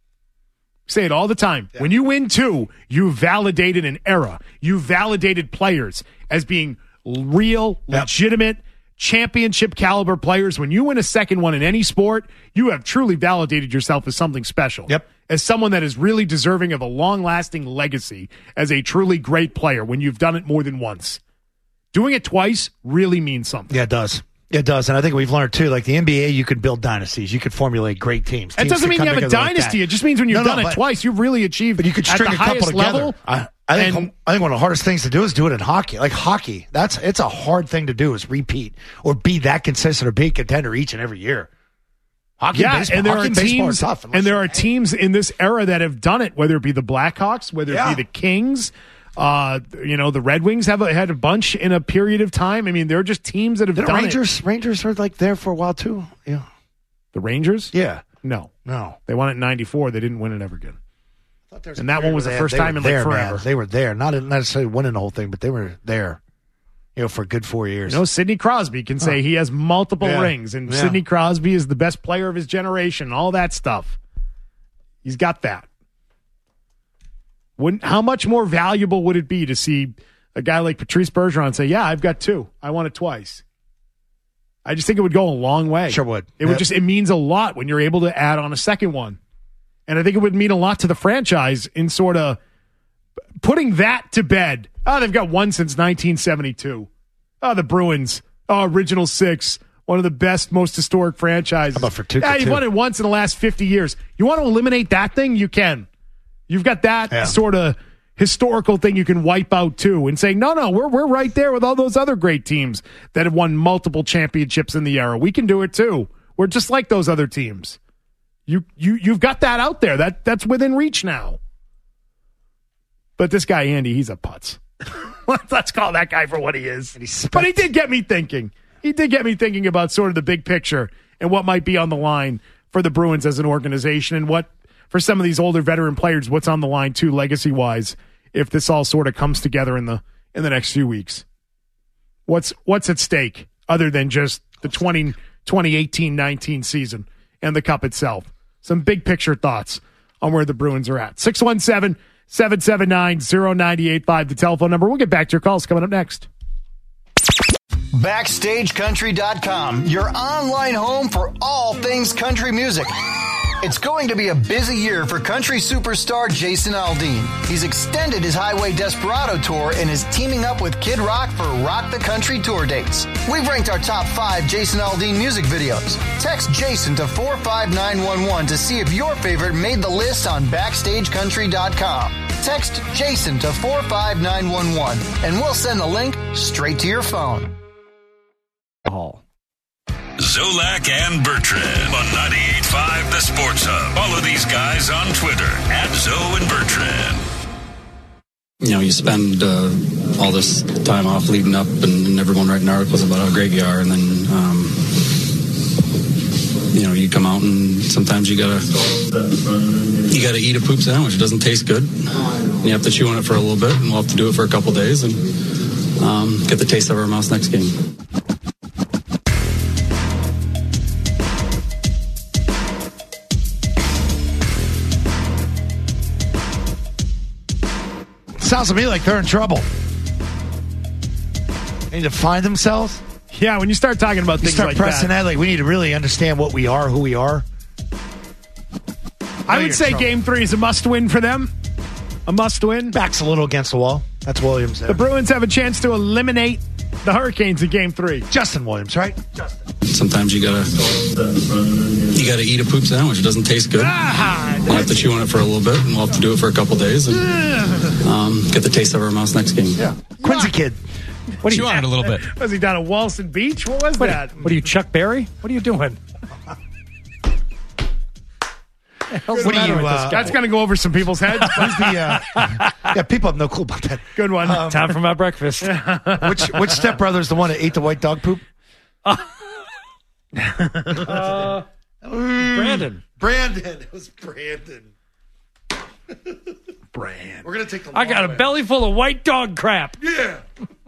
Say it all the time. When you win two, you validated an era. You validated players as being real, legitimate, championship caliber players. When you win a second one in any sport, you have truly validated yourself as something special.
Yep.
As someone that is really deserving of a long-lasting legacy as a truly great player when you've done it more than once. Doing it twice really means something.
Yeah, it does. It does. And I think we've learned, too, like the N B A, you could build dynasties. You could formulate great teams.
It
Teams
doesn't
could
mean
come
you have a
together like
dynasty.
that.
It just means when you've
No, no,
done it
but-
twice, you've really achieved
But you could
at
string
the
a couple
highest
together.
level.
I, I think
and-
I think one of the hardest things to do is do it in hockey. Like hockey, that's it's a hard thing to do is repeat or be that consistent or be a contender each and every year. Hockey
yeah,
and baseball,
and there
hockey
are
and baseball
teams,
are tough.
and there are teams in this era that have done it. Whether it be the Blackhawks, whether
Yeah.
it be the Kings, uh, you know, the Red Wings have a, had a bunch in a period of time. I mean, there are just teams that have
The
done
Rangers,
it.
Rangers were like there for a while too. Yeah,
The Rangers,
yeah.
no,
No,
they won it in ninety-four. They didn't win it ever again.
I thought there was
And
a
that
period
one was
where
the
they
first
had- they
time
were
in, like,
there,
forever.
Man. They were there, not necessarily winning the whole thing, but they were there. You know, for a good four years.
You know, Sidney Crosby can say he has multiple
Yeah.
rings, and
Yeah.
Sidney Crosby is the best player of his generation, all that stuff. He's got that. Wouldn't, how much more valuable would it be to see a guy like Patrice Bergeron say, yeah, I've got two. I won it twice. I just think it would go a long way.
Sure would.
It would
Yep.
just, it means a lot when you're able to add on a second one. And I think it would mean a lot to the franchise in sort of putting that to bed. Oh, they've got one since nineteen seventy-two. Oh, the Bruins. Oh, original six. One of the best, most historic franchises.
How about for Tuca,
Yeah, you've
too?
won it once in the last fifty years. You want to eliminate that thing? You can. You've got that
Yeah.
sort of historical thing you can wipe out too and say, no, no, we're we're right there with all those other great teams that have won multiple championships in the era. We can do it too. We're just like those other teams. You you you've got that out there. That that's within reach now. But this guy Andy, he's a putz. Let's call that guy for what he is. But he did get me thinking. He did get me thinking about sort of the big picture and what might be on the line for the Bruins as an organization, and what for some of these older veteran players, what's on the line too, legacy wise, if this all sort of comes together in the in the next few weeks. What's what's at stake other than just the twenty eighteen nineteen season and the cup itself? Some big picture thoughts on where the Bruins are at. six one seven, seven seven nine, zero nine eight five, the telephone number. We'll get back to your calls coming up next.
Backstage Country dot com, your online home for all things country music. It's going to be a busy year for country superstar Jason Aldean. He's extended his Highway Desperado tour and is teaming up with Kid Rock for Rock the Country tour dates. We've ranked our top five Jason Aldean music videos. Text Jason to four five nine one one to see if your favorite made the list on Backstage Country dot com. Text Jason to four five nine one one and we'll send the link straight to your phone.
Hall.
Zolak and Bertrand on ninety-eight point five The Sports Hub. Follow these guys on Twitter at Zoe and Bertrand.
You know, you spend uh, all this time off leading up and, and everyone writing articles about how great you are, and then, um, you know, you come out and sometimes you gotta you gotta eat a poop sandwich. It doesn't taste good. You have to chew on it for a little bit, and we'll have to do it for a couple days and um, get the taste of our mouths next game.
Sounds to me like they're in trouble. They need to find themselves.
Yeah, when you start talking about
You
things
start
like
pressing
that,
that, like we need to really understand what we are, who we are.
I
you're
would
in
say
trouble.
game three is a must-win for them. A must-win.
Backs a little against the wall. That's Williams there.
The Bruins have a chance to eliminate the Hurricanes in game three.
Justin Williams, right?
Sometimes you gotta you gotta eat a poop sandwich. It doesn't taste good.
Ah,
You have to chew on it for a little bit, and we'll have to do it for a couple days and um, get the taste of our mouths next game.
Yeah. Quincy Kid.
What are
Chew
you
on it a little bit.
was he down at Walston Beach? What was
What,
that?
what are you, Chuck Berry? What are you doing?
What do you, uh,
That's going to go over some people's heads.
Who's the, uh, yeah, people have no clue about that.
Good one.
Um,
Time for my breakfast.
Which which stepbrother is the one that ate the white dog poop?
uh, Brandon.
Brandon. It was Brandon.
Brand.
We're going to take the
I got a
long way.
belly full of white dog crap.
Yeah.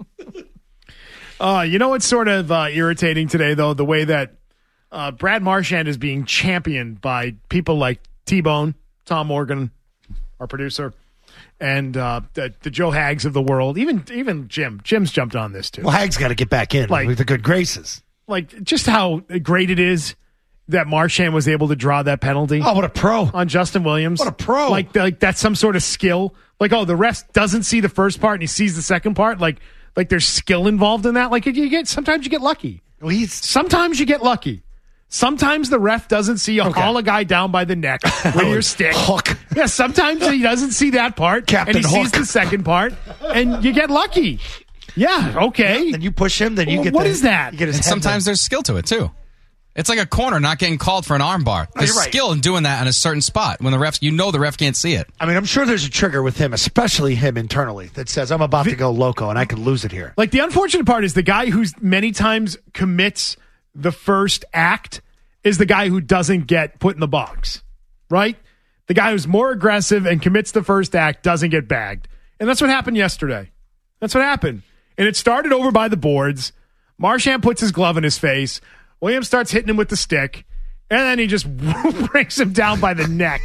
Uh, you know what's sort of uh, irritating today, though? The way that uh, Brad Marchand is being championed by people like T-Bone, Tom Morgan, our producer, and uh, the, the Joe Hags of the world. Even even Jim. Jim's jumped on this, too.
Well, Hag's got to get back in
Like-
with the good graces.
Like, just how great it is that Marchand was able to draw that penalty.
Oh, what a pro.
On Justin Williams.
What a pro.
Like, like that's some sort of skill. Like, oh, the ref doesn't see the first part and he sees the second part. Like, like there's skill involved in that. Like, you get sometimes you get lucky.
Well, he's
Sometimes you get lucky. Sometimes the ref doesn't see you
Okay.
haul a guy down by the neck with your stick.
Hook.
Yeah, sometimes he doesn't see that part.
Captain
and he sees
Hook.
the second part, and you get lucky. Yeah, okay.
Then you push him, then you
Well,
get
what
the,
is that?
You get his
And
head
sometimes
then.
there's skill to it too. It's like a corner not getting called for an armbar. There's
right.
skill in doing that in a certain spot when the refs, you know the ref can't see it.
I mean, I'm sure there's a trigger with him, especially him internally, that says, I'm about to go loco and I could lose it here.
Like, the unfortunate part is the guy who's many times commits the first act is the guy who doesn't get put in the box, right? The guy who's more aggressive and commits the first act doesn't get bagged. And that's what happened yesterday. That's what happened. And it started over by the boards. Marchand puts his glove in his face. Williams starts hitting him with the stick, and then he just brings him down by the neck.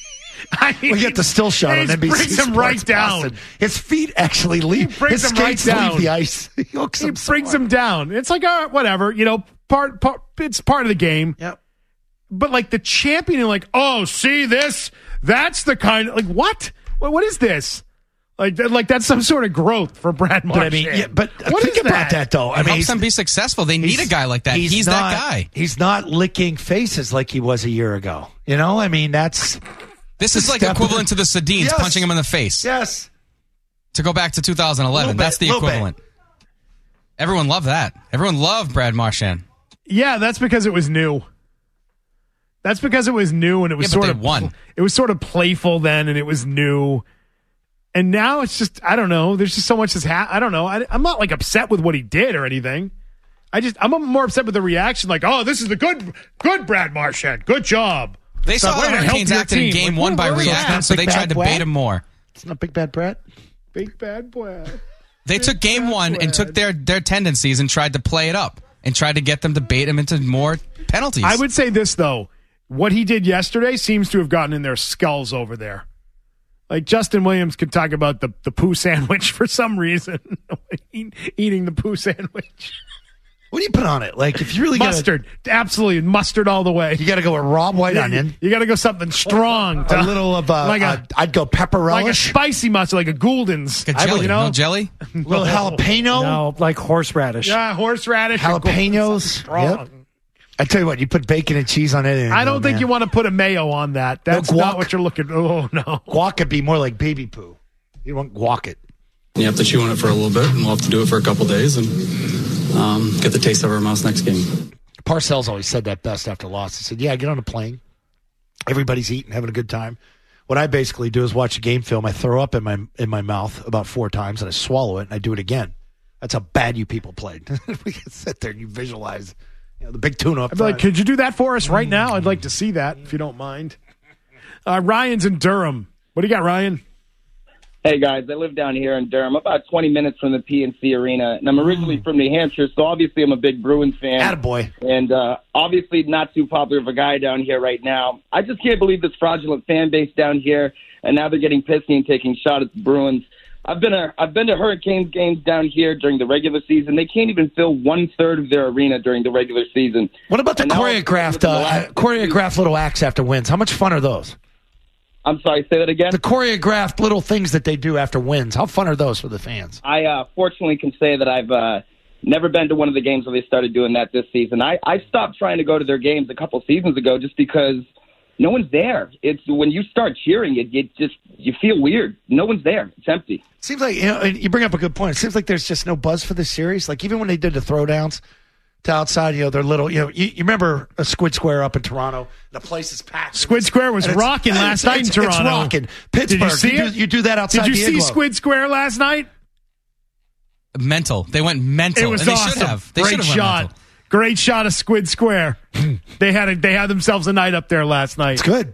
I mean,
we get the still shot on N B C
brings him
Sports
right down.
Boston. His feet actually leave.
He brings
his
him right
skates
down.
leave the ice. He hooks
he
him.
brings him down. It's like, uh, whatever, you know, part, part. It's part of the game.
Yep.
But like the championing, like, oh, see this? That's the kind of, like, what? What, what is this? Like, like that's some sort of growth for Brad Marchand.
But I mean, yeah, but
What
think
is
about that, though. I
It
mean,
helps them be successful. They need a guy like that. He's,
not,
that guy.
He's not licking faces like he was a year ago. You know, I mean, that's
This is like
step-
equivalent to the Sedins
Yes.
punching him in the face.
yes.
To go back to two thousand eleven,
Little
that's
bit,
the
little
equivalent. Everyone loved that. Everyone loved Brad Marchand.
Yeah, that's because it was new. That's because it was new and it was
Yeah, but
sort
they
of
won.
It was sort of playful then, and it was new. And now it's just, I don't know. There's just so much that's ha- I don't know. I, I'm not like upset with what he did or anything. I just I'm more upset with the reaction. Like, oh, this is the good, good Brad Marchand. Good job.
They
So
saw
way
the
to help
Hurricanes
your
acted in
team.
game
Like,
one by
where- where was
reaction,
that?
so they
Big
tried to
bad
bait
Brad?
him more.
It's not Big Bad Brett.
Big bad boy.
They took game one and took their, their tendencies and tried to play it up and tried to get them to bait him into more penalties.
I would say this, though. What he did yesterday seems to have gotten in their skulls over there. Like, Justin Williams could talk about the, the poo sandwich for some reason. Eating the poo sandwich.
What do you put on it? Like, if you really
Mustard.
gotta,
Absolutely. Mustard all the way.
you got to go with raw white
Yeah,
onion,
You got to go something strong.
a little of uh,
like a,
uh, I'd go pepper
like a
relish,
spicy mustard, like a Gouldens.
Like a jelly,
you know?
no jelly?
a little jalapeno,
No, like horseradish.
Yeah, horseradish. or
jalapenos.
strong.
Yep. I tell you what, you put bacon and cheese on it. and
I don't
go,
think
man.
you want to put a mayo on that. That's
guac.
not what you're looking. Oh no,
guac could be more like baby poo. You want guac it.
You have to chew on it for a little bit, and we'll have to do it for a couple days and um, get the taste of our mouths next game.
Parcells always said that best after loss. He said, yeah, get on a plane. Everybody's eating, having a good time. What I basically do is watch a game film. I throw up in my in my mouth about four times, and I swallow it, and I do it again. That's how bad you people played. We can sit there and you visualize, you know, the big tuna up
I'd be like,
front.
could you do that for us right now? I'd like to see that if you don't mind. Uh, Ryan's in Durham. What do you got, Ryan?
Hey, guys, I live down here in Durham, about twenty minutes from the P N C Arena, and I'm originally from New Hampshire, so obviously I'm a big Bruins fan.
Attaboy.
And uh, obviously not too popular of a guy down here right now. I just can't believe this fraudulent fan base down here, and now they're getting pissy and taking shots at the Bruins. I've been a, I've been to Hurricanes games down here during the regular season. They can't even fill one-third of their arena during the regular season.
What about the
And now-
choreographed uh, choreographed little acts after wins? How much fun are those?
I'm sorry, say that again?
The choreographed little things that they do after wins. How fun are those for the fans?
I uh, fortunately can say that I've uh, never been to one of the games where they started doing that this season. I, I stopped trying to go to their games a couple seasons ago just because no one's there. It's when you start cheering, it, it just you feel weird. No one's there. It's empty.
Seems like, you know, and you bring up a good point. It seems like there's just no buzz for this series. Like even when they did the throwdowns to outside, you know, they're little, you know, you, you remember a Squid Square up in Toronto. The place is packed.
Squid Square was
And it's-
rocking
and
last
it's-
night in
it's- it's
Toronto.
rocking. Pittsburgh.
Did you see
do,
it?
you do that outside
Did you
the
see
igloo.
Squid Square last night?
Mental. They went mental.
It was
and they
awesome.
should have. They
Great
should have went
shot.
mental.
Great shot of Squid Square. they had a, they had themselves a night up there last night.
It's good.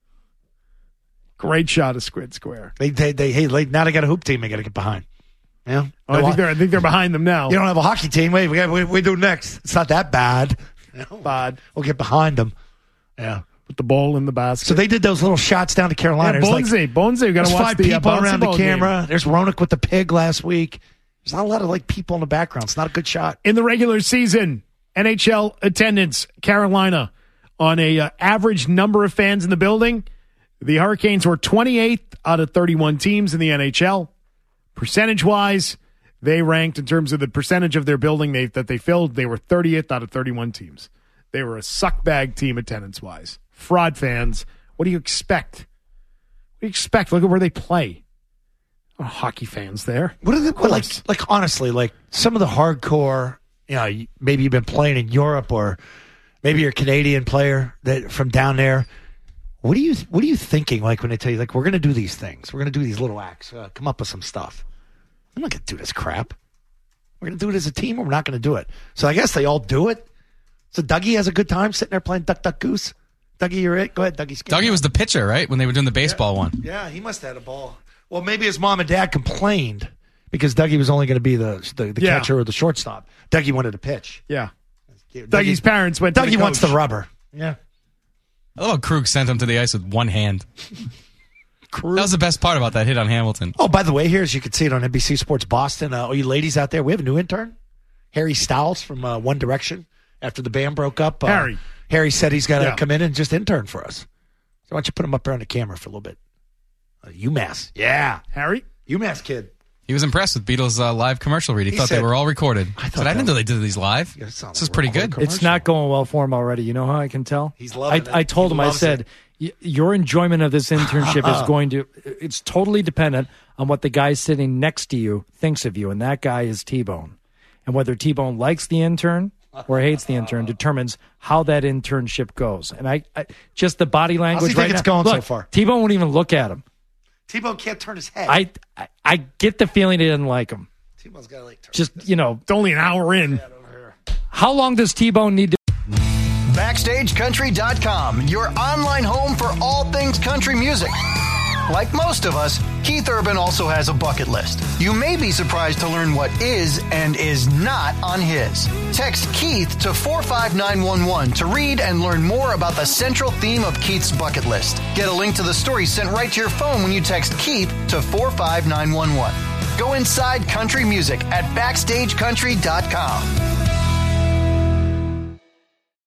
Great shot of Squid Square.
They, they, they, hey, like, now they got a hoop team they got to get behind. Yeah.
Oh, I think they're I think they're behind them now.
You don't have a hockey team. Wait, we got we, we do next. It's not that bad. You know?
Bad.
We'll get behind them. Yeah.
Put the ball in the basket.
So they did those little shots down to Carolina.
Yeah,
There's
Bonze, Bonze, you got
there's
to watch
five
the uh,
people
bouncy
around the
ball
camera.
game.
There's Roenick with the pig last week. There's not a lot of like people in the background. It's not a good shot.
In the regular season, N H L attendance, Carolina, on a uh, average number of fans in the building, the Hurricanes were twenty-eighth out of thirty-one teams in the N H L. Percentage-wise, they ranked in terms of the percentage of their building they, that they filled, they were thirtieth out of thirty-one teams. They were a suckbag team attendance-wise. Fraud fans, what do you expect? What do you expect? Look at where they play. Oh, hockey fans there.
What are the what, like? Like honestly, like some of the hardcore. You know, maybe you've been playing in Europe or maybe you're a Canadian player that from down there. What are you What are you thinking? Like when they tell you, like, we're going to do these things, we're going to do these little acts, uh, come up with some stuff. I'm not going to do this crap. We're going to do it as a team, or we're not going to do it. So I guess they all do it. So Dougie has a good time sitting there playing Duck Duck Goose. Dougie, you're it. Go ahead, Dougie.
Dougie was the pitcher, right, when they were doing the baseball
yeah.
one.
Yeah, he must have had a ball. Well, maybe his mom and dad complained because Dougie was only going to be the the, the
yeah.
catcher or the shortstop. Dougie wanted to pitch.
Yeah.
Dougie,
Dougie's parents went to
Dougie
the
wants the
coach.
rubber. Yeah.
I love how Krug sent him to the ice with one hand. Krug. That was the best part about that hit on Hamilton.
Oh, by the way, here's, you can see it on N B C Sports Boston. Uh, all you ladies out there, we have a new intern, Harry Styles from uh, One Direction. After the band broke up, uh,
Harry.
Harry said he's got to
Yeah.
come in and just intern for us. So why don't you put him up there on the camera for a little bit? Uh, UMass. Yeah.
Harry?
UMass kid.
He was impressed with Beatles' uh, live commercial read. He,
He
thought
said-
they were all recorded. I,
thought
said, I didn't
that-
know they did these live.
Yeah, it sounds
this is
like
pretty
we're all
good.
It's not going well for him already. You know how I can tell?
He's loving
I,
it.
I told
He
him, I
loves
said, "Y- your enjoyment of this internship is going to, it's totally dependent on what the guy sitting next to you thinks of you. And that guy is T-Bone. And whether T-Bone likes the intern or hates the intern determines how that internship goes. And I, I just the body language
How's he
right
think it's
now.
going so
Look,
far?
T-Bone won't even look at him.
T-Bone can't turn his head.
I, I, I get the feeling he didn't like him.
T-Bone's got to like turn.
Just, you know,
It's only an hour in.
how long does T-Bone need to
Backstage Country dot com, your online home for all things country music. Like most of us, Keith Urban also has a bucket list. You may be surprised to learn what is and is not on his. Text Keith to four five nine one one to read and learn more about the central theme of Keith's bucket list. Get a link to the story sent right to your phone when you text Keith to four five nine one one. Go inside country music at Backstage Country dot com.